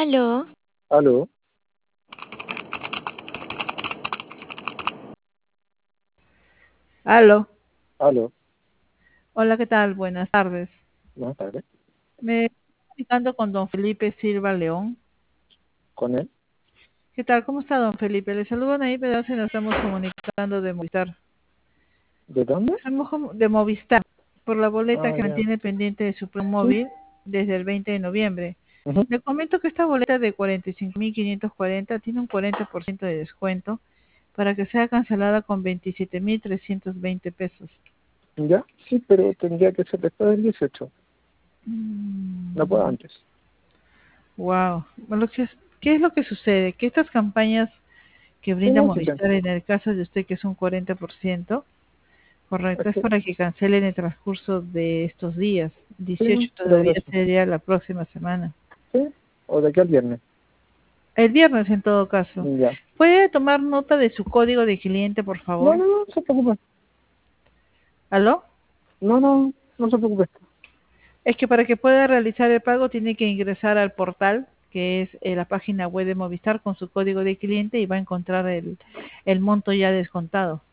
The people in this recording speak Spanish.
Aló, Aló, Aló, aló, hola, ¿qué tal? Buenas tardes. buenas tardes, Me estoy comunicando con don Felipe Silva León. con él. ¿Qué tal? ¿Cómo está don Felipe? Le saludan ahí, pero se nos estamos comunicando de Movistar. ¿De dónde? De Movistar, por la boleta Ah, que ya, mantiene pendiente de su plan sí. móvil desde el 20 de noviembre. Ujú. Le comento que esta boleta de 45.540 tiene un 40% de descuento para que sea cancelada con 27.320 pesos. Ya, sí, pero tendría que ser después del 18, no puedo Mm. antes. Wow. Bueno, ¿qué es lo que sucede? Que estas campañas que Sí, brinda no, sí, Movistar en el caso de usted, que es un 40%, es correcto, es que, para que cancele en el transcurso de estos días. sí, 18 pero todavía gracias. sería la próxima semana. Sí, o de aquí al viernes. El viernes en todo caso. Ya. ¿Puede tomar nota de su código de cliente, por No, favor? no, no, no se preocupe. ¿Aló? No, no, no se preocupe. Es que para que pueda realizar el pago tiene que ingresar al portal, que es la página web de Movistar con su código de cliente y va a encontrar el monto ya descontado.